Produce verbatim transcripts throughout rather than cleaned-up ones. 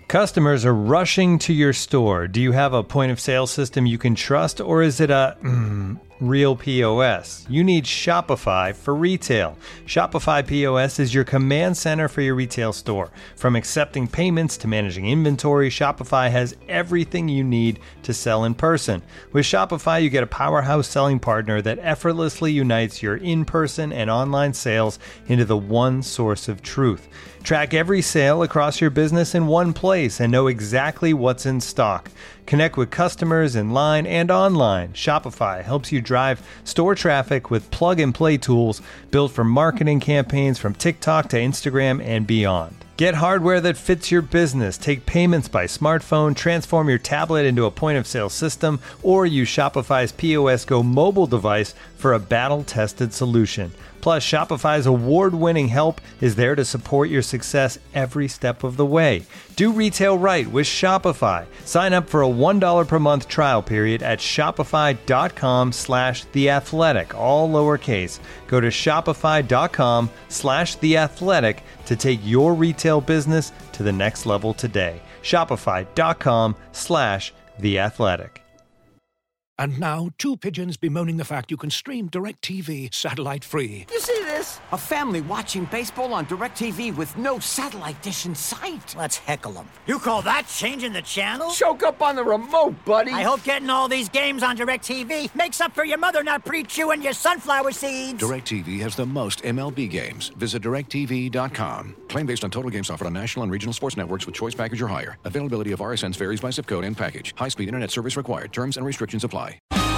Customers are rushing to your store. Do you have a point of sale system you can trust, or is it a mm, real P O S? You need Shopify for retail. Shopify P O S is your command center for your retail store. From accepting payments to managing inventory, Shopify has everything you need to sell in person. With Shopify, you get a powerhouse selling partner that effortlessly unites your in-person and online sales into the one source of truth. Track every sale across your business in one place and know exactly what's in stock. Connect with customers in line and online. Shopify helps you drive store traffic with plug-and-play tools built for marketing campaigns from TikTok to Instagram and beyond. Get hardware that fits your business. Take payments by smartphone, transform your tablet into a point-of-sale system, or use Shopify's P O S Go mobile device for a battle-tested solution. Plus, Shopify's award-winning help is there to support your success every step of the way. Do retail right with Shopify. Sign up for a one dollar per month trial period at shopify.com slash theathletic, all lowercase. Go to shopify.com slash theathletic to take your retail business to the next level today. Shopify.com slash theathletic. And now, two pigeons bemoaning the fact you can stream DirecTV satellite-free. You see this? A family watching baseball on DirecTV with no satellite dish in sight. Let's heckle them. You call that changing the channel? Choke up on the remote, buddy. I hope getting all these games on DirecTV makes up for your mother not pre-chewing your sunflower seeds. DirecTV has the most M L B games. Visit direct t v dot com. Claim based on total games offered on national and regional sports networks with choice package or higher. Availability of R S Ns varies by zip code and package. High-speed internet service required. Terms and restrictions apply.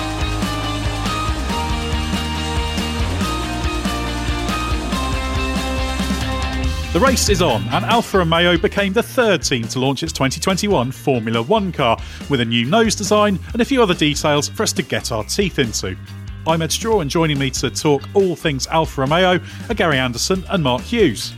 The race is on, and Alfa Romeo became the third team to launch its twenty twenty-one Formula One car, with a new nose design and a few other details for us to get our teeth into. I'm Ed Straw, and joining me to talk all things Alfa Romeo are Gary Anderson and Mark Hughes.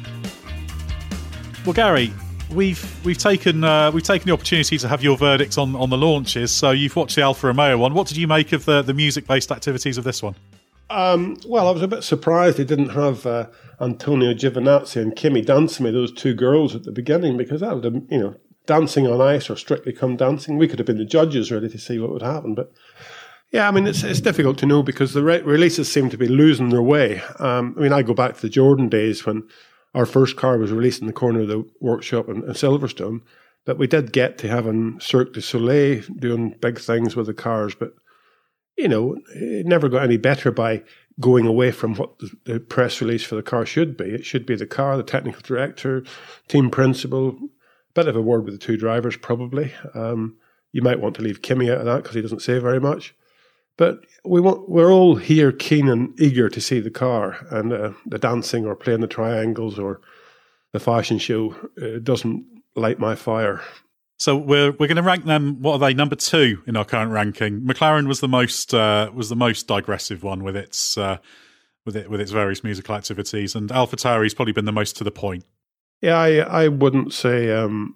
Well, Gary, we've we've taken uh, we've taken the opportunity to have your verdict on, on the launches. So you've watched the Alfa Romeo one. What did you make of the, the music-based activities of this one? Um, well, I was a bit surprised they didn't have uh, Antonio Giovinazzi and Kimi Dancimi, those two girls at the beginning, because that would have, you know, dancing on ice or Strictly Come Dancing. We could have been the judges ready to see what would happen. But yeah, I mean, it's it's difficult to know because the re- releases seem to be losing their way. Um, I mean, I go back to the Jordan days when our first car was released in the corner of the workshop in, in Silverstone, but we did get to having Cirque du Soleil doing big things with the cars, but you know, it never got any better by going away from what the, the press release for the car should be. It should be the car, the technical director, team principal, a bit of a word with the two drivers probably. Um, you might want to leave Kimi out of that because he doesn't say very much. But we want, we're all here keen and eager to see the car, and uh, the dancing or playing the triangles or the fashion show uh, doesn't light my fire. So we're we're going to rank them. What are they? Number two in our current ranking. McLaren was the most uh, was the most digressive one with its uh, with it with its various musical activities, and AlphaTauri's probably been the most to the point. Yeah, I I wouldn't say. Um,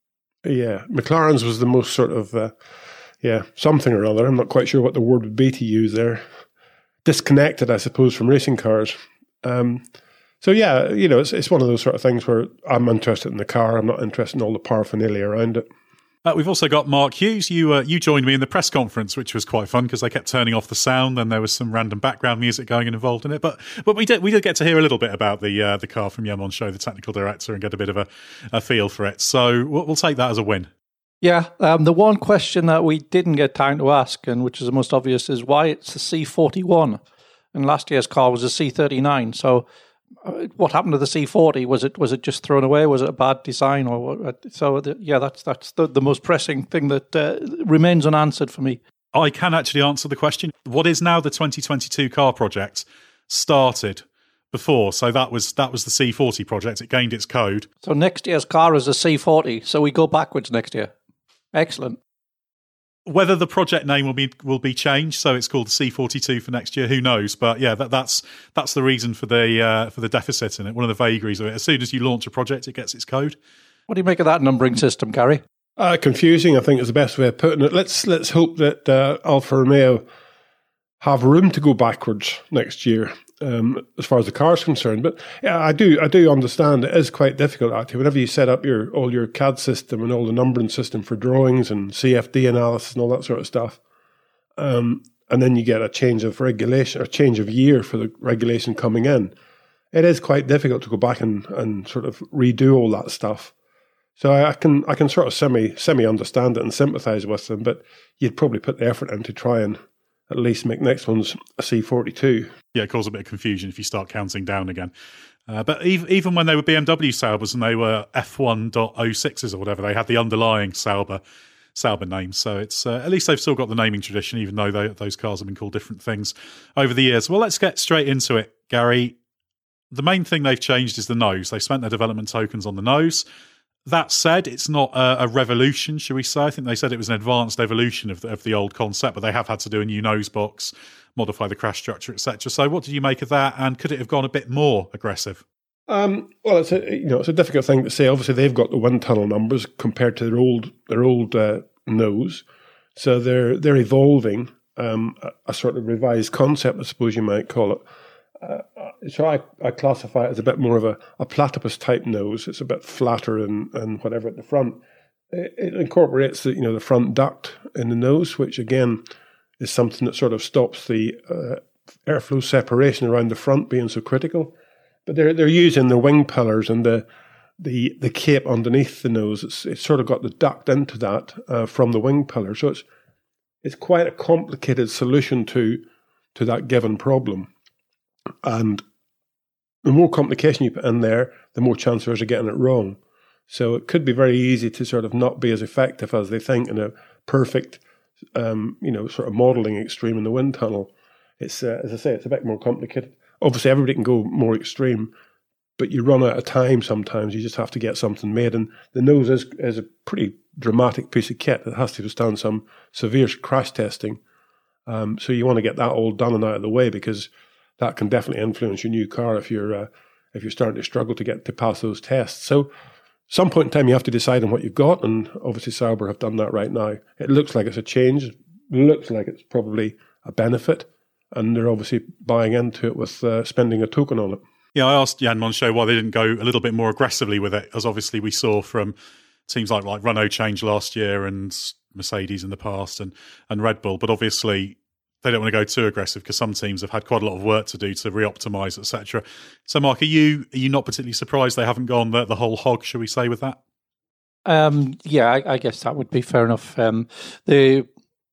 yeah, McLaren's was the most sort of uh, yeah something or other. I'm not quite sure what the word would be to use there. Disconnected, I suppose, from racing cars. Um, So, yeah, you know, it's it's one of those sort of things where I'm interested in the car. I'm not interested in all the paraphernalia around it. Uh, we've also got Mark Hughes. You uh, you joined me in the press conference, which was quite fun because they kept turning off the sound and there was some random background music going and involved in it. But but we did we did get to hear a little bit about the uh, the car from Yamon Show, the technical director, and get a bit of a, a feel for it. So we'll, we'll take that as a win. Yeah, um, the one question that we didn't get time to ask, and which is the most obvious, is why it's the C forty-one. And last year's car was a C thirty-nine. So what happened to the C forty? Was it was it just thrown away? Was it a bad design? Or what? So the, yeah, that's that's the, the most pressing thing that uh, remains unanswered for me. I can actually answer the question. What is now the twenty twenty-two car project started before, so that was that was the C forty project. It gained its code. So next year's car is a C forty. So we go backwards next year. Excellent. Whether the project name will be will be changed, so it's called the C forty-two for next year, who knows? But yeah, that, that's that's the reason for the uh, for the deficit in it. One of the vagaries of it. As soon as you launch a project, it gets its code. What do you make of that numbering system, Gary? Uh, confusing, I think, is the best way of putting it. Let's let's hope that uh, Alfa Romeo have room to go backwards next year. um, as far as the car is concerned. But yeah, I do I do understand it is quite difficult actually. Whenever you set up your all your C A D system and all the numbering system for drawings and C F D analysis and all that sort of stuff, um, and then you get a change of regulation or change of year for the regulation coming in, it is quite difficult to go back and, and sort of redo all that stuff. So I, I can I can sort of semi semi understand it and sympathise with them, but you'd probably put the effort in to try and at least make next one's a C forty-two. Yeah, it causes a bit of confusion if you start counting down again. Uh, but even, even when they were B M W Saubers and they were F one point oh sixes or whatever, they had the underlying Sauber Sauber name. So it's uh, at least they've still got the naming tradition, even though they, those cars have been called different things over the years. Well, let's get straight into it, Gary. The main thing they've changed is the nose. They spent their development tokens on the nose. That said, it's not a, a revolution, shall we say. I think they said it was an advanced evolution of the, of the old concept, but they have had to do a new nose box, modify the crash structure, et cetera. So what did you make of that, and could it have gone a bit more aggressive? Um, well, it's a you know it's a difficult thing to say. Obviously, they've got the wind tunnel numbers compared to their old their old uh, nose, so they're they're evolving um, a, a sort of revised concept, I suppose you might call it. Uh, so I, I classify it as a bit more of a, a platypus type nose. It's a bit flatter and, and whatever at the front. It, it incorporates the you know the front duct in the nose, which again is something that sort of stops the uh, airflow separation around the front being so critical. But they're they're using the wing pillars and the the the cape underneath the nose. It's it's sort of got the duct into that uh, from the wing pillar. So it's it's quite a complicated solution to to that given problem. And the more complication you put in there, the more chance there is of getting it wrong. So it could be very easy to sort of not be as effective as they think in a perfect, um, you know, sort of modelling extreme in the wind tunnel. It's, uh, as I say, it's a bit more complicated. Obviously, everybody can go more extreme, but you run out of time sometimes. You just have to get something made. And the nose is, is a pretty dramatic piece of kit that has to withstand some severe crash testing. Um, so you want to get that all done and out of the way, because that can definitely influence your new car if you're uh, if you're starting to struggle to get to pass those tests. So, some point in time you have to decide on what you've got, and obviously Sauber have done that right now. It looks like it's a change. It looks like it's probably a benefit, and they're obviously buying into it with uh, spending a token on it. Yeah, I asked Jan Monchaux why they didn't go a little bit more aggressively with it, as obviously we saw from teams like like Renault change last year and Mercedes in the past and and Red Bull, but obviously they don't want to go too aggressive because some teams have had quite a lot of work to do to re-optimise, et cetera. So, Mark, are you are you not particularly surprised they haven't gone the, the whole hog, shall we say, with that? Um, yeah, I, I guess that would be fair enough. Um, the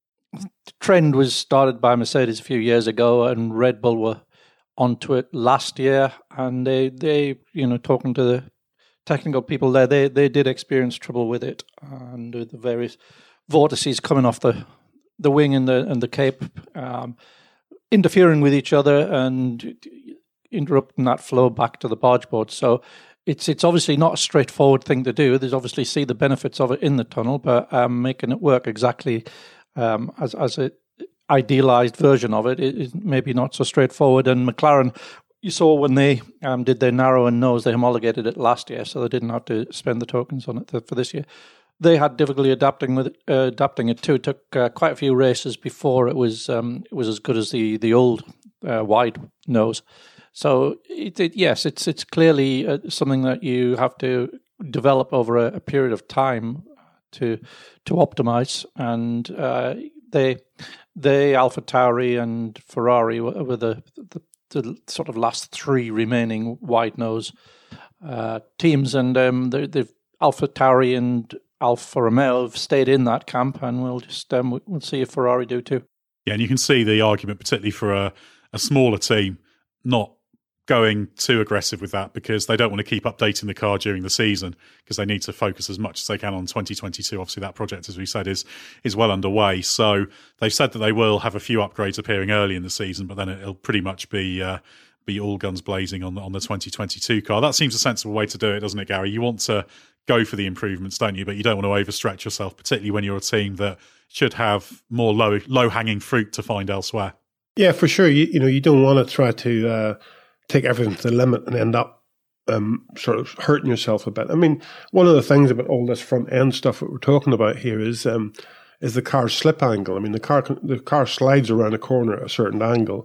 trend was started by Mercedes a few years ago, and Red Bull were onto it last year. And they, they you know, talking to the technical people there, they, they did experience trouble with it, and the various vortices coming off the the wing and the and the cape um, interfering with each other and interrupting that flow back to the barge board. So it's it's obviously not a straightforward thing to do. There's obviously see the benefits of it in the tunnel, but um, making it work exactly um, as as a idealized version of it is maybe not so straightforward. And McLaren, you saw when they um, did their narrow and nose, they homologated it last year, so they didn't have to spend the tokens on it for this year. They had difficulty adapting with it, uh, adapting it too. It took uh, quite a few races before it was um, it was as good as the the old uh, wide nose. So it, it, yes, it's it's clearly uh, something that you have to develop over a, a period of time to to optimize. And uh, they they AlphaTauri and Ferrari were, were the, the the sort of last three remaining wide nose uh, teams, and um, they, they've AlphaTauri and Alfa Romeo have stayed in that camp, and we'll just um, we'll see if Ferrari do too. Yeah, and you can see the argument, particularly for a, a smaller team, not going too aggressive with that, because they don't want to keep updating the car during the season, because they need to focus as much as they can on twenty twenty-two. Obviously, that project, as we said, is is well underway. So they've said that they will have a few upgrades appearing early in the season, but then it'll pretty much be uh, be all guns blazing on the, on the twenty twenty-two car. That seems a sensible way to do it, doesn't it, Gary? You want to go for the improvements, don't you? But you don't want to overstretch yourself, particularly when you're a team that should have more low low hanging fruit to find elsewhere. Yeah, for sure. You you know you don't want to try to uh, take everything to the limit and end up um, sort of hurting yourself a bit. I mean, one of the things about all this front end stuff that we're talking about here is um, is the car's slip angle. I mean, the car the car slides around a corner at a certain angle.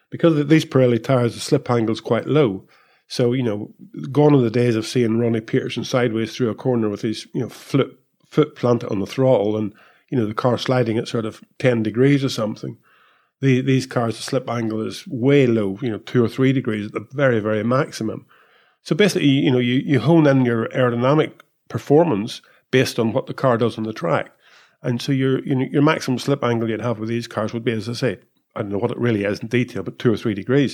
because these Pirelli tyres, the slip angle is quite low. So, you know, gone are the days of seeing Ronnie Peterson sideways through a corner with his, you know, foot, foot planted on the throttle and, you know, the car sliding at sort of ten degrees or something. The, these cars, the slip angle is way low, you know, two or three degrees at the very, very maximum. So basically, you know, you, you hone in your aerodynamic performance based on what the car does on the track. And so your, you know, your maximum slip angle you'd have with these cars would be, as I say, I don't know what it really is in detail, but two or three degrees.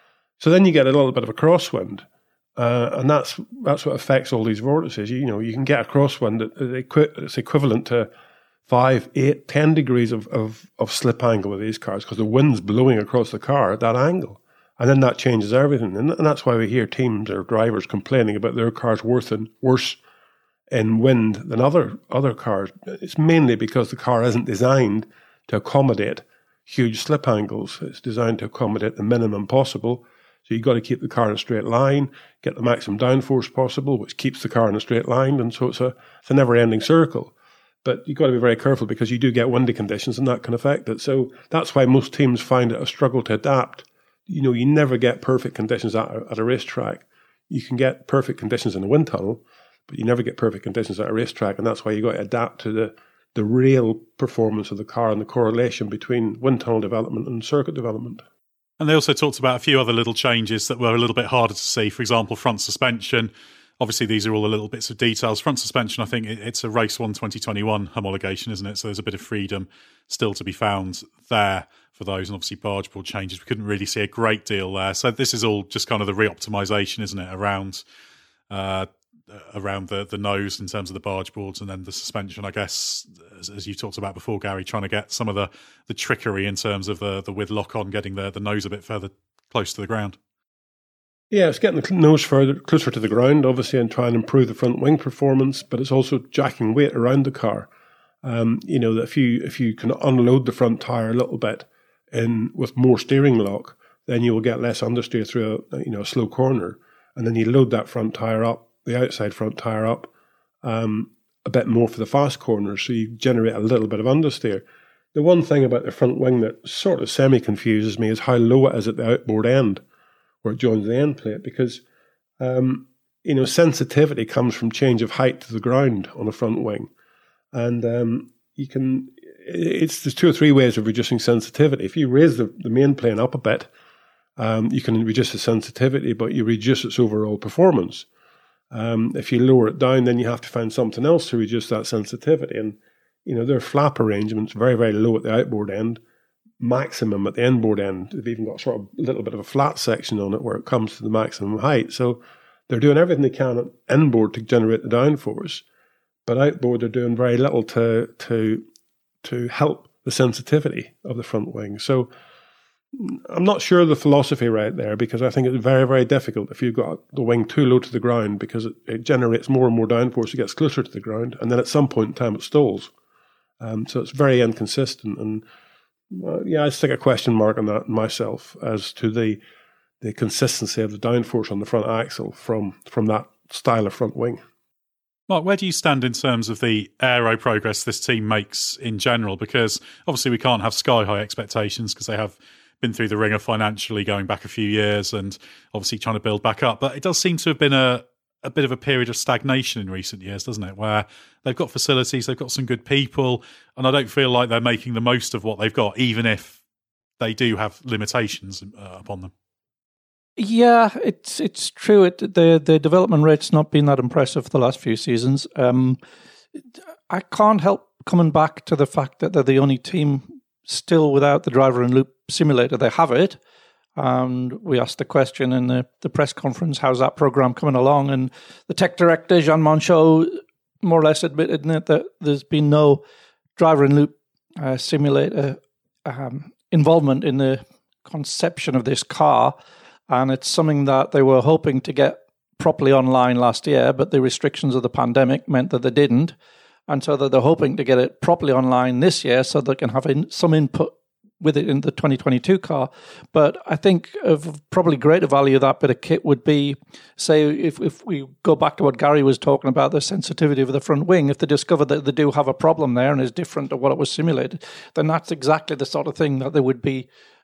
So then you get a little bit of a crosswind. Uh, and that's that's what affects all these vortices. You, you know, you can get a crosswind that it's equivalent to five, eight, ten degrees of, of, of slip angle with these cars because the wind's blowing across the car at that angle. And then that changes everything. And, and that's why we hear teams or drivers complaining about their cars worse in, worse in wind than other, other cars. It's mainly because the car isn't designed to accommodate huge slip angles. It's designed to accommodate the minimum possible. So you've got to keep the car in a straight line, get the maximum downforce possible, which keeps the car in a straight line. And so it's a, it's a never-ending circle. But you've got to be very careful because you do get windy conditions and that can affect it. So that's why most teams find it a struggle to adapt. You know, you never get perfect conditions at a, at a racetrack. You can get perfect conditions in a wind tunnel, but you never get perfect conditions at a racetrack. And that's why you've got to adapt to the, the real performance of the car and the correlation between wind tunnel development and circuit development. And they also talked about a few other little changes that were a little bit harder to see. For example, front suspension. Obviously, these are all the little bits of details. Front suspension, I think it's a Race one twenty twenty-one homologation, isn't it? So there's a bit of freedom still to be found there for those. And obviously, barge board changes, we couldn't really see a great deal there. So this is all just kind of the re-optimization, isn't it, around uh, around the, the nose in terms of the barge boards, and then the suspension, I guess, as, as you talked about before, Gary, trying to get some of the, the trickery in terms of the, the with lock-on, getting the, the nose a bit further close to the ground. Yeah, it's getting the nose further closer to the ground, obviously, and trying to improve the front wing performance, but it's also jacking weight around the car. Um, you know, that if you if you can unload the front tyre a little bit in with more steering lock, then you will get less understeer through a you know a slow corner, and then you load that front tyre up, the outside front tyre up, um, a bit more for the fast corners, so you generate a little bit of understeer. The one thing about the front wing that sort of semi-confuses me is how low it is at the outboard end, where it joins the end plate, because um, you know sensitivity comes from change of height to the ground on a front wing, and um, you can it's there's two or three ways of reducing sensitivity. If you raise the, the main plane up a bit, um, you can reduce the sensitivity, but you reduce its overall performance. Um, if you lower it down, then you have to find something else to reduce that sensitivity. And you know there are flap arrangements very very low at the outboard end, maximum at the inboard end. They've even got sort of a little bit of a flat section on it where it comes to the maximum height. So they're doing everything they can at inboard to generate the downforce, but outboard they're doing very little to to to help the sensitivity of the front wing. So I'm not sure of the philosophy right there, because I think it's very, very difficult if you've got the wing too low to the ground, because it, it generates more and more downforce, it gets closer to the ground, and then at some point in time it stalls. Um, so it's very inconsistent, and Uh, yeah, I stick a question mark on that myself as to the the consistency of the downforce on the front axle from from that style of front wing. Mark, where do you stand in terms of the aero progress this team makes in general? Because obviously we can't have sky-high expectations because they have been through the ringer financially going back a few years and obviously trying to build back up. But it does seem to have been a a bit of a period of stagnation in recent years, doesn't it? Where they've got facilities, they've got some good people, and I don't feel like they're making the most of what they've got, even if they do have limitations uh, upon them. Yeah, it's it's true. It, the the development rate's not been that impressive for the last few seasons. Um, I can't help coming back to the fact that they're the only team still without the driver in loop simulator. They have it. And we asked the question in the, the press conference, how's that program coming along? And the tech director, Jean Monchot, more or less admitted that there's been no driver-in-loop uh, simulator um, involvement in the conception of this car. And it's something that they were hoping to get properly online last year, but the restrictions of the pandemic meant that they didn't. And so that they're hoping to get it properly online this year so they can have in, some input with it in the twenty twenty-two car. But I think of probably greater value of that bit of kit would be, say, if, if we go back to what Gary was talking about, the sensitivity of the front wing, if they discover that they do have a problem there and is different to what it was simulated, then that's exactly the sort of thing that they would be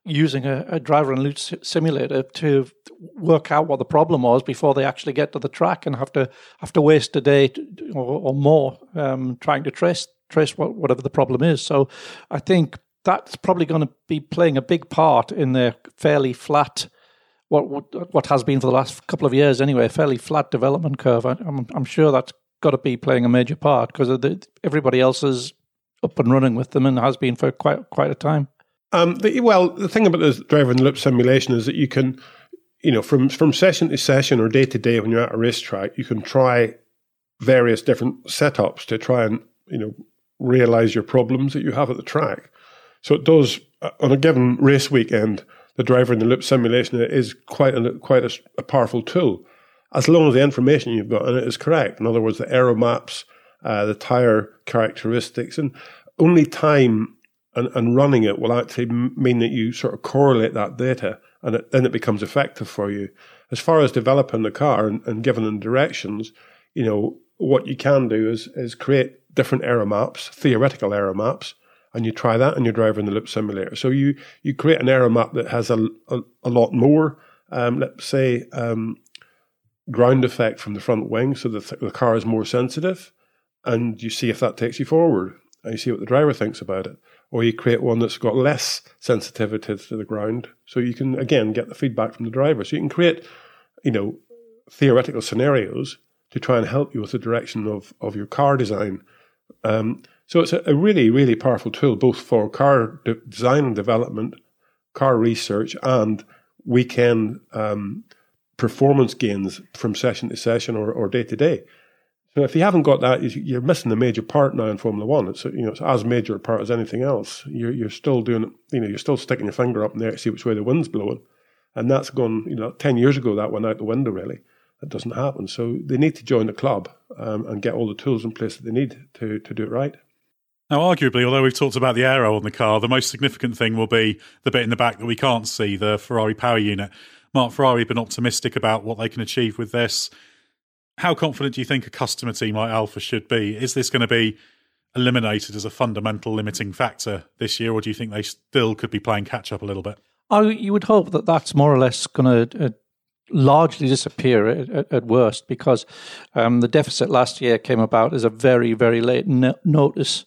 using a, a driver and loop simulator to work out what the problem was before they actually get to the track and have to have to waste a day to, or, or more um, trying to trace trace what, whatever the problem is. So I think that's probably going to be playing a big part in their fairly flat, what what, what has been for the last couple of years anyway, a fairly flat development curve. I, I'm, I'm sure that's got to be playing a major part because everybody else is up and running with them and has been for quite quite a time. Um, the, well, the thing about this driver in the loop simulation is that you can, you know, from from session to session or day to day when you're at a racetrack, you can try various different setups to try and, you know, realize your problems that you have at the track. So it does, uh, on a given race weekend, the driver in the loop simulation is quite a, quite a, a powerful tool, as long as the information you've got in it is correct. In other words, the aero maps, uh, the tyre characteristics, and only time And, and running it will actually mean that you sort of correlate that data and it, then it becomes effective for you. As far as developing the car and, and giving them directions, you know, what you can do is is create different aero maps, theoretical aero maps, and you try that in your driver in the loop simulator. So you, you create an aero map that has a, a, a lot more, um, let's say, um, ground effect from the front wing so that the car is more sensitive, and you see if that takes you forward, and you see what the driver thinks about it. Or you create one that's got less sensitivity to the ground, so you can, again, get the feedback from the driver. So you can create, you know, theoretical scenarios to try and help you with the direction of, of your car design. Um, so it's a, a really, really powerful tool, both for car de- design and development, car research, and weekend um, performance gains from session to session or, or day to day. So if you haven't got that, you're missing a major part now in Formula One. It's, you know, it's as major a part as anything else. You're you're still doing it, you know, you're still sticking your finger up in there to see which way the wind's blowing, and that's gone. You know, ten years ago that went out the window. Really, that doesn't happen. So they need to join the club um, and get all the tools in place that they need to to do it right. Now, arguably, although we've talked about the aero on the car, the most significant thing will be the bit in the back that we can't see, the Ferrari power unit. Mark, Ferrari have been optimistic about what they can achieve with this. How confident do you think a customer team like Alfa should be? Is this going to be eliminated as a fundamental limiting factor this year, or do you think they still could be playing catch-up a little bit? Oh, you would hope that that's more or less going to uh, largely disappear at, at, at worst, because um, the deficit last year came about as a very, very late no- notice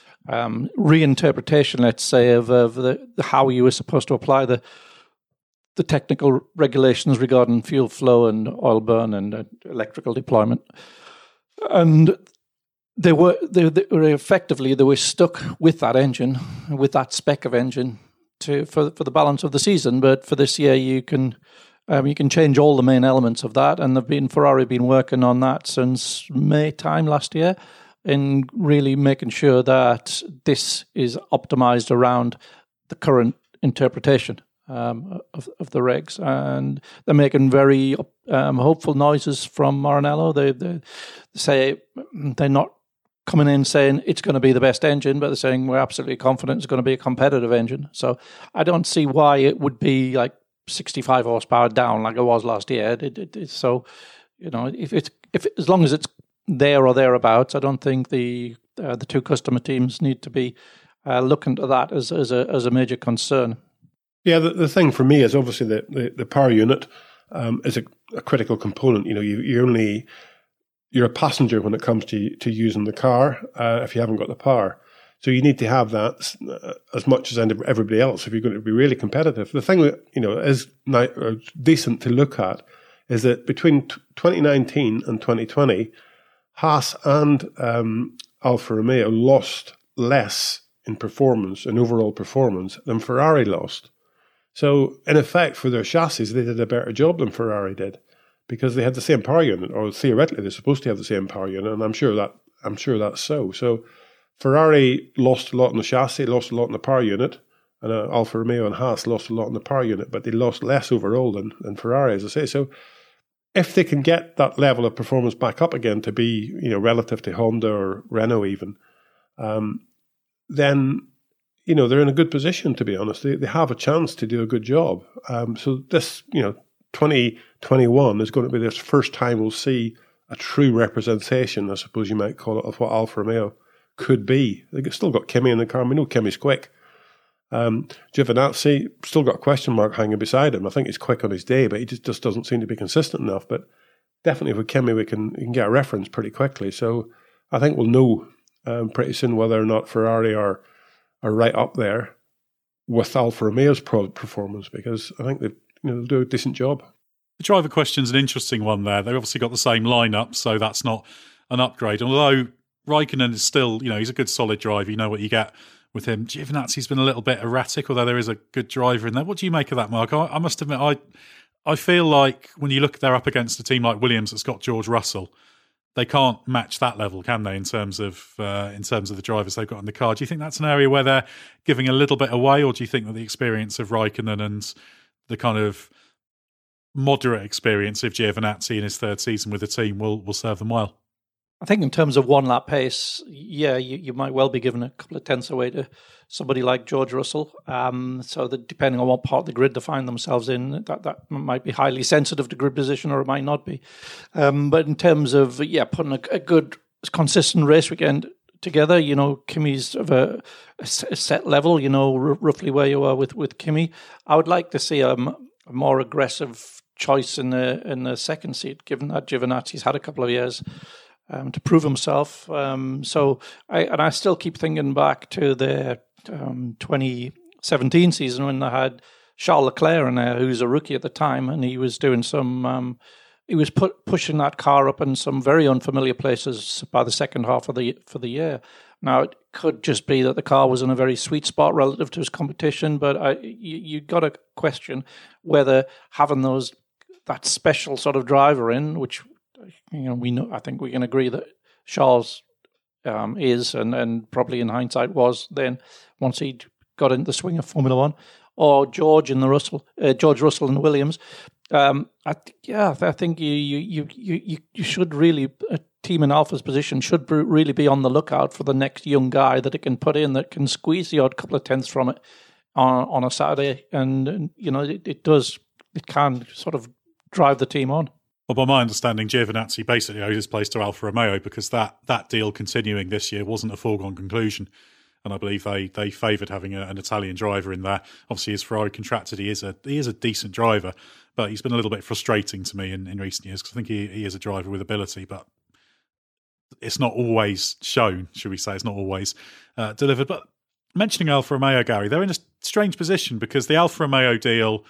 um, reinterpretation, let's say, of, of the, the how you were supposed to apply the the technical regulations regarding fuel flow and oil burn and uh, electrical deployment. And they were, they, they were effectively, they were stuck with that engine, with that spec of engine to for for the balance of the season. But for this year, you can um, you can change all the main elements of that. And they've been, Ferrari have been working on that since May time last year, in really making sure that this is optimized around the current interpretation Um, of, of the regs, and they're making very um, hopeful noises from Maranello. They, they say they're not coming in saying it's going to be the best engine, but they're saying we're absolutely confident it's going to be a competitive engine. So I don't see why it would be like sixty-five horsepower down like it was last year. It, it, it, so you know, if it's if as long as it's there or thereabouts, I don't think the uh, the two customer teams need to be uh, looking to that as as a as a major concern. Yeah, the, the thing for me is obviously the, the, the power unit um, is a, a critical component. You know, you, you're only you're a passenger when it comes to to using the car uh, if you haven't got the power. So you need to have that uh, as much as everybody else if you're going to be really competitive. The thing that you know is ni- uh, decent to look at is that between t- twenty nineteen and twenty twenty, Haas and um, Alfa Romeo lost less in performance, in overall performance, than Ferrari lost. So, in effect, for their chassis, they did a better job than Ferrari did because they had the same power unit, or theoretically they're supposed to have the same power unit, and I'm sure that I'm sure that's so. So, Ferrari lost a lot in the chassis, lost a lot in the power unit, and uh, Alfa Romeo and Haas lost a lot in the power unit, but they lost less overall than, than Ferrari, as I say. So, if they can get that level of performance back up again to be, you know, relative to Honda or Renault even, um, then you know, they're in a good position, to be honest. They, they have a chance to do a good job. Um, so this, you know, twenty twenty-one is going to be the first time we'll see a true representation, I suppose you might call it, of what Alfa Romeo could be. They've still got Kimi in the car. We know Kimi's quick. Um, Giovinazzi still got a question mark hanging beside him. I think he's quick on his day, but he just, just doesn't seem to be consistent enough. But definitely with Kimi, we can, we can get a reference pretty quickly. So I think we'll know um, pretty soon whether or not Ferrari are are right up there with Alfa Romeo's pro performance, because I think they you know, they'll do a decent job. The driver question's an interesting one there. They've obviously got the same lineup, so that's not an upgrade. Although Raikkonen is still, you know, he's a good solid driver. You know what you get with him. Giovinazzi's been a little bit erratic, although there is a good driver in there. What do you make of that, Mark? I, I must admit, I I feel like when you look, they're up against a team like Williams that's got George Russell. They can't match that level, can they? In terms of uh, in terms of the drivers they've got in the car. Do you think that's an area where they're giving a little bit away, or do you think that the experience of Raikkonen and the kind of moderate experience of Giovinazzi in his third season with the team will will serve them well? I think in terms of one lap pace, yeah, you, you might well be given a couple of tenths away to somebody like George Russell. Um, so that depending on what part of the grid they find themselves in, that, that might be highly sensitive to grid position, or it might not be. Um, but in terms of, yeah, putting a, a good, consistent race weekend together, you know, Kimi's of a, a set level, you know, r- roughly where you are with, with Kimi. I would like to see a, a more aggressive choice in the in the second seat, given that Giovinazzi's had a couple of years Um, to prove himself. Um, so, I and I still keep thinking back to the um, twenty seventeen season when they had Charles Leclerc in there, who was a rookie at the time, and he was doing some, um, he was put, pushing that car up in some very unfamiliar places by the second half of the for the year. Now, it could just be that the car was in a very sweet spot relative to his competition, but I, you, you got to question whether having those that special sort of driver in, which you know, we know. I think we can agree that Charles um, is, and, and probably in hindsight was then once he got into the swing of Formula One, or George in the Russell, uh, George Russell and Williams. Um, I th- yeah, I think you you you you you should really a team in Alpha's position should really be on the lookout for the next young guy that it can put in that can squeeze the odd couple of tenths from it on on a Saturday, and, and you know it, it does it can sort of drive the team on. Well, by my understanding, Giovinazzi basically owed his place to Alfa Romeo because that, that deal continuing this year wasn't a foregone conclusion. And I believe they, they favoured having a, an Italian driver in there. Obviously, as Ferrari contracted, he is a he is a decent driver, but he's been a little bit frustrating to me in, in recent years because I think he, he is a driver with ability, but it's not always shown, should we say. It's not always uh, delivered. But mentioning Alfa Romeo, Gary, they're in a strange position because the Alfa Romeo deal,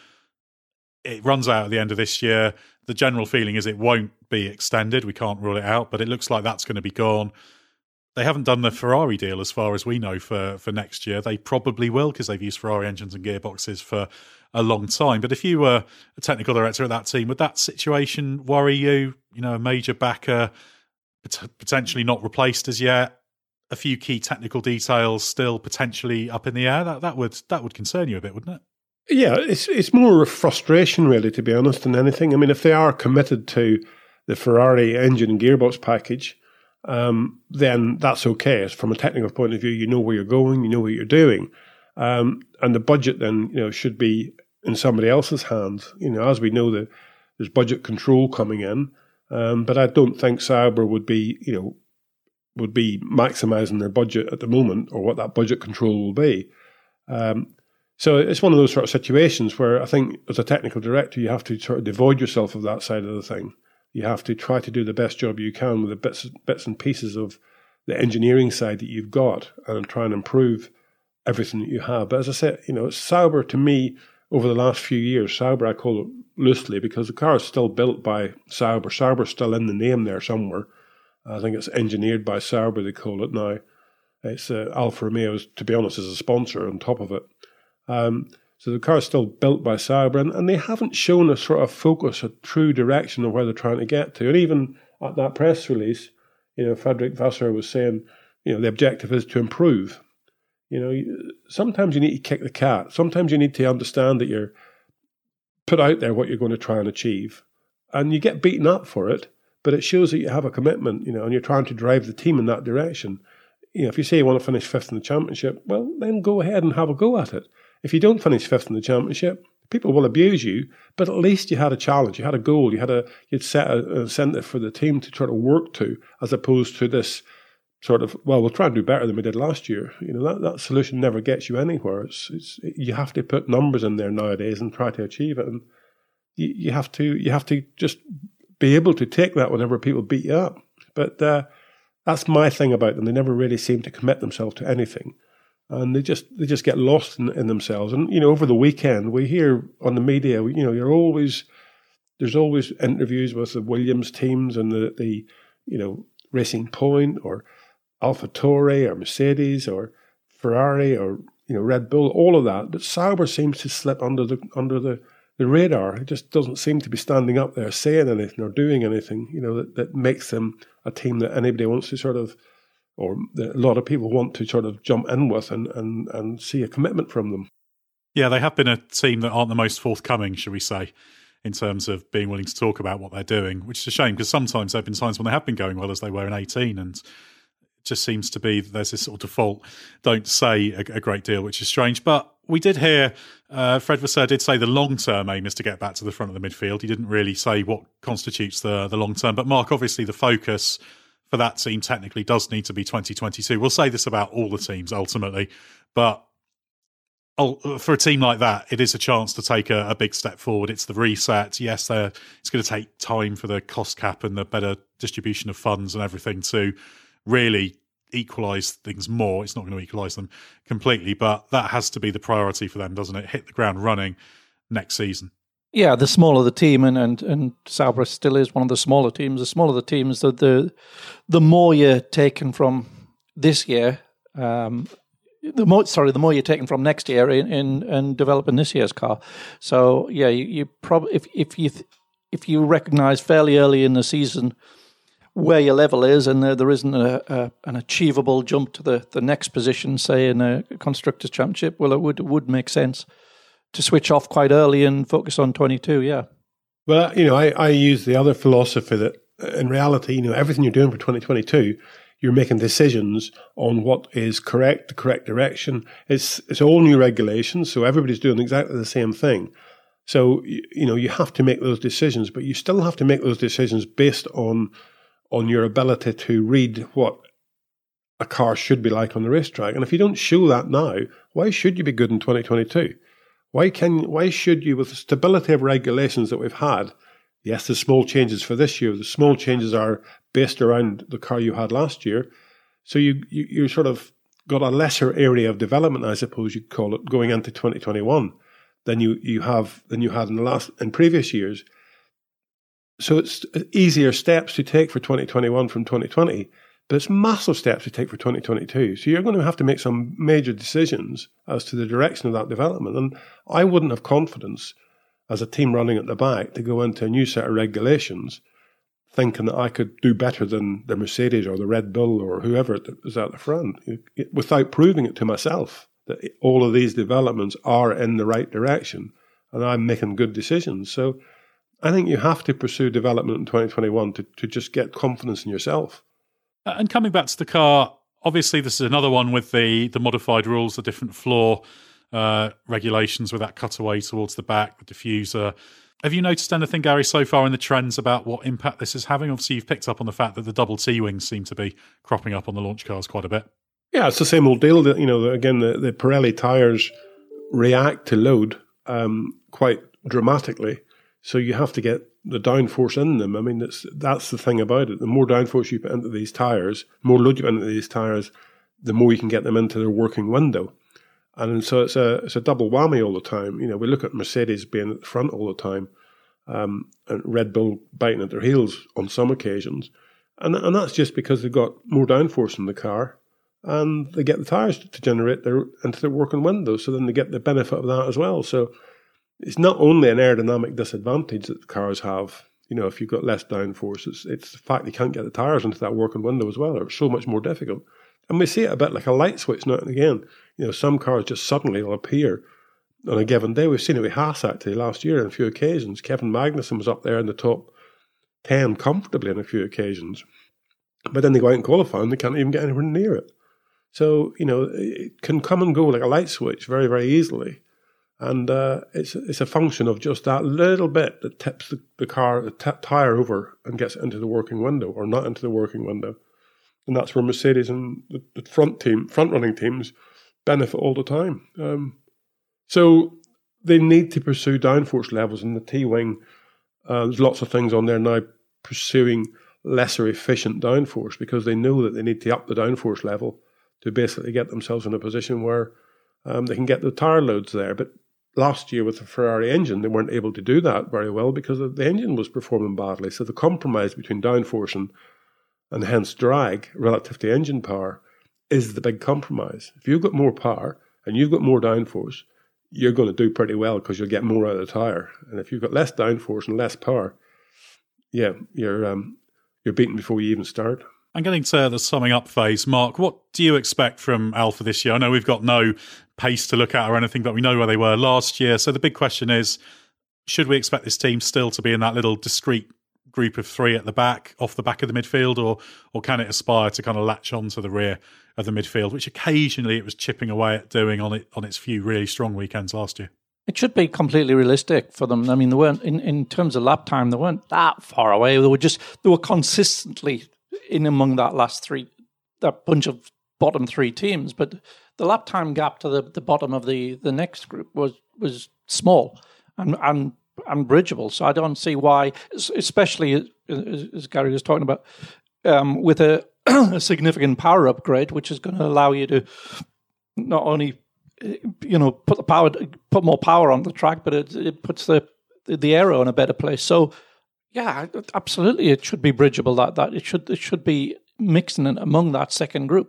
it runs out at the end of this year. The general feeling is it won't be extended. We can't rule it out, but it looks like that's going to be gone. They haven't done the Ferrari deal as far as we know for, for next year. They probably will because they've used Ferrari engines and gearboxes for a long time. But if you were a technical director at that team, would that situation worry you? You know, a major backer potentially not replaced as yet, a few key technical details still potentially up in the air. That that would that would concern you a bit, wouldn't it? Yeah, it's it's more of frustration, really, to be honest, than anything. I mean, if they are committed to the Ferrari engine and gearbox package, um, then that's okay. As from a technical point of view, you know where you're going, you know what you're doing, um, and the budget then you know should be in somebody else's hands. You know, as we know, that there's budget control coming in, um, but I don't think Sauber would be you know would be maximising their budget at the moment, or what that budget control will be. Um, So it's one of those sort of situations where I think as a technical director, you have to sort of devoid yourself of that side of the thing. You have to try to do the best job you can with the bits, bits and pieces of the engineering side that you've got and try and improve everything that you have. But as I said, you know, Sauber to me over the last few years, Sauber I call it loosely because the car is still built by Sauber. Sauber's still in the name there somewhere. I think it's engineered by Sauber, they call it now. It's uh, Alfa Romeo, to be honest, is a sponsor on top of it. Um, so the car is still built by Sauber, and, and they haven't shown a sort of focus, a true direction of where they're trying to get to. And even at that press release, you know, Frederick Vasseur was saying, you know, the objective is to improve. You know, sometimes you need to kick the cat. Sometimes you need to understand that you're put out there what you're going to try and achieve, and you get beaten up for it, but it shows that you have a commitment, you know, and you're trying to drive the team in that direction. You know, if you say you want to finish fifth in the championship, well, then go ahead and have a go at it. If you don't finish fifth in the championship, people will abuse you, but at least you had a challenge, you had a goal, you had a you'd set an incentive for the team to try to work to, as opposed to this sort of, well, we'll try and do better than we did last year. You know, that, that solution never gets you anywhere. It's, it's you have to put numbers in there nowadays and try to achieve it. And you, you have to you have to just be able to take that whenever people beat you up. But uh, that's my thing about them. They never really seem to commit themselves to anything. And they just they just get lost in, in themselves. And, you know, over the weekend, we hear on the media, you know, you're always, there's always interviews with the Williams teams and the, the you know, Racing Point or AlphaTauri or Mercedes or Ferrari or, you know, Red Bull, all of that. But Sauber seems to slip under the under the, the radar. It just doesn't seem to be standing up there saying anything or doing anything, you know, that, that makes them a team that anybody wants to sort of, or that a lot of people want to sort of jump in with and, and, and see a commitment from them. Yeah, they have been a team that aren't the most forthcoming, shall we say, in terms of being willing to talk about what they're doing, which is a shame because sometimes there have been times when they have been going well as they were in eighteen, and it just seems to be that there's this sort of default don't say a, a great deal, which is strange. But we did hear, uh, Fred Vasseur did say the long-term aim is to get back to the front of the midfield. He didn't really say what constitutes the, the long-term. But Mark, obviously the focus for that team technically does need to be twenty twenty-two. We'll say this about all the teams ultimately, but Oh, for a team like that, it is a chance to take a, a big step forward. It's the reset. Yes, it's going to take time for the cost cap and the better distribution of funds and everything to really equalise things more. It's not going to equalise them completely, but that has to be the priority for them, doesn't it? Hit the ground running next season. Yeah, the smaller the team, and, and, and Sauber still is one of the smaller teams. The smaller the teams, the the, the more you're taken from this year, um, The more, sorry, the more you're taking from next year in, in, in developing this year's car. So yeah, you, you probably if if you if you recognise fairly early in the season where your level is, and there, there isn't a, a, an achievable jump to the, the next position, say in a constructors' championship, well, it would it would make sense to switch off quite early and focus on twenty-two. Yeah. Well, you know, I, I use the other philosophy that in reality, you know, everything you're doing for twenty twenty-two. You're making decisions on what is correct, the correct direction. It's it's all new regulations, so everybody's doing exactly the same thing. So, you know, you have to make those decisions, but you still have to make those decisions based on on your ability to read what a car should be like on the racetrack. And if you don't show that now, why should you be good in twenty twenty-two? Why can why should you, with the stability of regulations that we've had? Yes, the small changes for this year. The small changes are based around the car you had last year. So you, you, you sort of got a lesser area of development, I suppose you'd call it, going into twenty twenty-one than you, you have than you had in the last in previous years. So it's easier steps to take for twenty twenty-one from twenty twenty, but it's massive steps to take for twenty twenty-two. So you're going to have to make some major decisions as to the direction of that development. And I wouldn't have confidence as a team running at the back to go into a new set of regulations thinking that I could do better than the Mercedes or the Red Bull or whoever is at the front, without proving it to myself that all of these developments are in the right direction and I'm making good decisions. So I think you have to pursue development in twenty twenty-one to, to just get confidence in yourself. And coming back to the car, obviously this is another one with the, the modified rules, the different floor uh, regulations with that cutaway towards the back, the diffuser. Have you noticed anything, Gary, so far in the trends about what impact this is having? Obviously, you've picked up on the fact that the double T-wings seem to be cropping up on the launch cars quite a bit. Yeah, it's the same old deal. That, you know, again, the, the Pirelli tyres react to load um, quite dramatically. So you have to get the downforce in them. I mean, that's, that's the thing about it. The more downforce you put into these tyres, more load you put into these tyres, the more you can get them into their working window. And so it's a it's a double whammy all the time. You know, we look at Mercedes being at the front all the time, um, and Red Bull biting at their heels on some occasions, and and that's just because they've got more downforce in the car, and they get the tyres to generate their into their working window, so then they get the benefit of that as well. So it's not only an aerodynamic disadvantage that the cars have. You know, if you've got less downforce, it's it's the fact you can't get the tyres into that working window as well. It's so much more difficult. And we see it a bit like a light switch now and again. You know, some cars just suddenly will appear on a given day. We've seen it with Haas actually last year on a few occasions. Kevin Magnussen was up there in the top ten comfortably on a few occasions. But then they go out and qualify and they can't even get anywhere near it. So, you know, it can come and go like a light switch very, very easily. And uh, it's it's a function of just that little bit that tips the, the car, the t- tyre over and gets into the working window or not into the working window. And that's where Mercedes and the, the front team, front running teams benefit all the time. Um, so they need to pursue downforce levels in the T-wing. Uh, there's lots of things on there now pursuing lesser efficient downforce because they know that they need to up the downforce level to basically get themselves in a position where um, they can get the tire loads there. But last year with the Ferrari engine, they weren't able to do that very well because the engine was performing badly. So the compromise between downforce and, and hence drag relative to engine power is the big compromise. If you've got more power and you've got more downforce, you're going to do pretty well because you'll get more out of the tire. And if you've got less downforce and less power, yeah, you're um, you're beaten before you even start. And getting to the summing up phase, Mark, what do you expect from Alfa this year? I know we've got no pace to look at or anything, but we know where they were last year. So the big question is, should we expect this team still to be in that little discrete group of three at the back, off the back of the midfield, or or can it aspire to kind of latch on to the rear of the midfield, which occasionally it was chipping away at doing on it on its few really strong weekends last year? It should be completely realistic for them. I mean, they weren't in, in terms of lap time, they weren't that far away. They were just they were consistently in among that last three, that bunch of bottom three teams. But the lap time gap to the, the bottom of the, the next group was was small and and and bridgeable. So I don't see why, especially as, as Gary was talking about, um, with a, a significant power upgrade, which is going to allow you to not only, you know, put the power, put more power on the track, but it, it puts the the aero in a better place. So, yeah, absolutely, it should be bridgeable. That that it should it should be mixing it among that second group,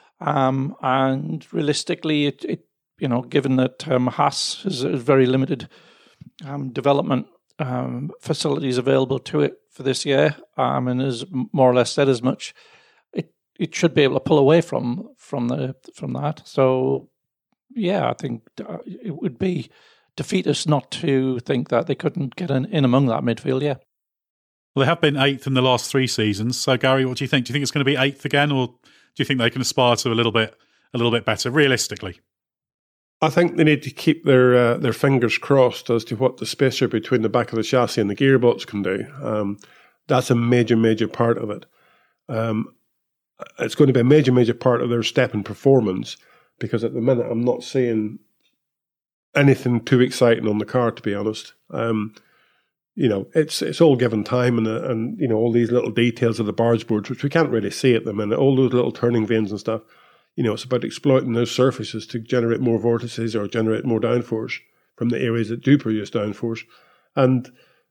um, and realistically, it, it you know, given that um, Haas has very limited um, development um, facilities available to it for this year, um, and has more or less said as much, it it should be able to pull away from from the from that. So. Yeah, I think it would be defeatist not to think that they couldn't get in, in among that midfield, yeah. Well, they have been eighth in the last three seasons. So, Gary, what do you think? Do you think it's going to be eighth again, or do you think they can aspire to a little bit a little bit better, realistically? I think they need to keep their uh, their fingers crossed as to what the spacer between the back of the chassis and the gearbox can do. Um, that's a major, major part of it. Um, it's going to be a major, major part of their step in performance. Because at the minute, I'm not seeing anything too exciting on the car, to be honest. Um, you know, it's it's all given time and, uh, and you know, all these little details of the barge boards, which we can't really see at the minute, all those little turning vanes and stuff. You know, it's about exploiting those surfaces to generate more vortices or generate more downforce from the areas that do produce downforce. And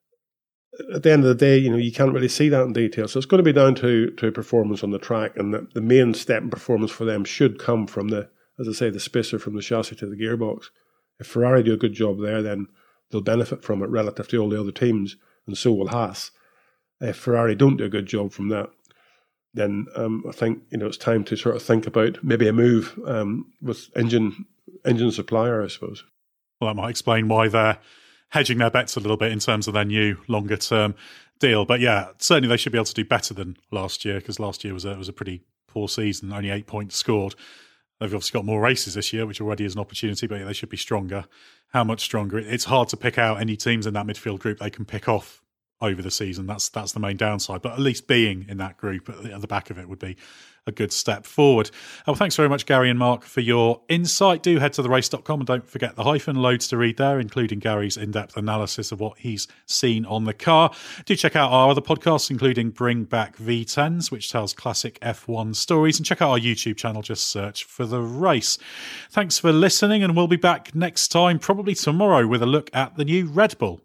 at the end of the day, you know, you can't really see that in detail. So it's going to be down to, to performance on the track. And the, the main step in performance for them should come from the, as I say, the spacer from the chassis to the gearbox. If Ferrari do a good job there, then they'll benefit from it relative to all the other teams, and so will Haas. If Ferrari don't do a good job from that, then um, I think, you know, it's time to sort of think about maybe a move um, with engine engine supplier, I suppose. Well, that might explain why they're hedging their bets a little bit in terms of their new longer term deal. But yeah, certainly they should be able to do better than last year, because last year was a, was a pretty poor season, only eight points scored. They've obviously got more races this year, which already is an opportunity, but they should be stronger. How much stronger? It's hard to pick out any teams in that midfield group they can pick off over the season. That's that's the main downside. But at least being in that group at the, at the back of it would be a good step forward. Well, thanks very much, Gary and Mark, for your insight. Do head to the race dot com and don't forget the hyphen. Loads to read there, including Gary's in-depth analysis of what he's seen on the car. Do check out our other podcasts, including Bring Back V tens, which tells classic F one stories, and check out our YouTube channel. Just search for The Race. Thanks for listening, and we'll be back next time, probably tomorrow, with a look at the new Red Bull.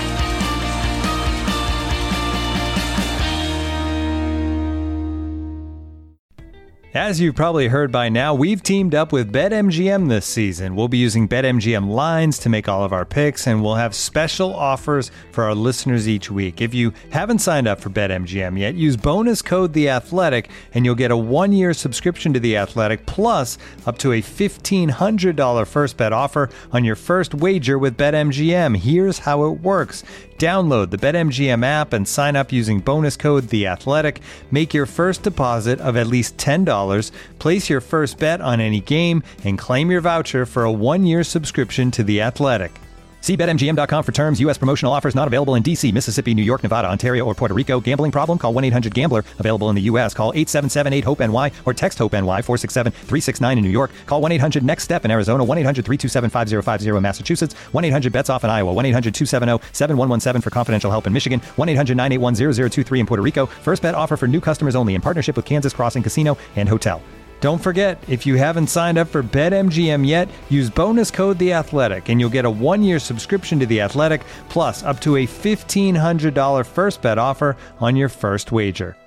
As you've probably heard by now, we've teamed up with BetMGM this season. We'll be using BetMGM lines to make all of our picks, and we'll have special offers for our listeners each week. If you haven't signed up for BetMGM yet, use bonus code The Athletic, and you'll get a one-year subscription to The Athletic, plus up to a fifteen hundred dollars first bet offer on your first wager with BetMGM. Here's how it works. Download the BetMGM app and sign up using bonus code The Athletic. Make your first deposit of at least ten dollars, place your first bet on any game, and claim your voucher for a one-year subscription to The Athletic. See Bet M G M dot com for terms. U S promotional offers not available in D C, Mississippi, New York, Nevada, Ontario, or Puerto Rico. Gambling problem? Call one eight hundred gambler. Available in the U S. Call eight seven seven eight hope N Y or text HOPE-NY four six seven three six nine in New York. Call one eight hundred next step in Arizona. one eight hundred three two seven five zero five zero in Massachusetts. one eight hundred bets off in Iowa. one eight hundred two seven zero seven one one seven for confidential help in Michigan. one eight hundred nine eight one zero zero two three in Puerto Rico. First bet offer for new customers only in partnership with Kansas Crossing Casino and Hotel. Don't forget, if you haven't signed up for BetMGM yet, use bonus code The Athletic, and you'll get a one-year subscription to The Athletic, plus up to a fifteen hundred dollars first bet offer on your first wager.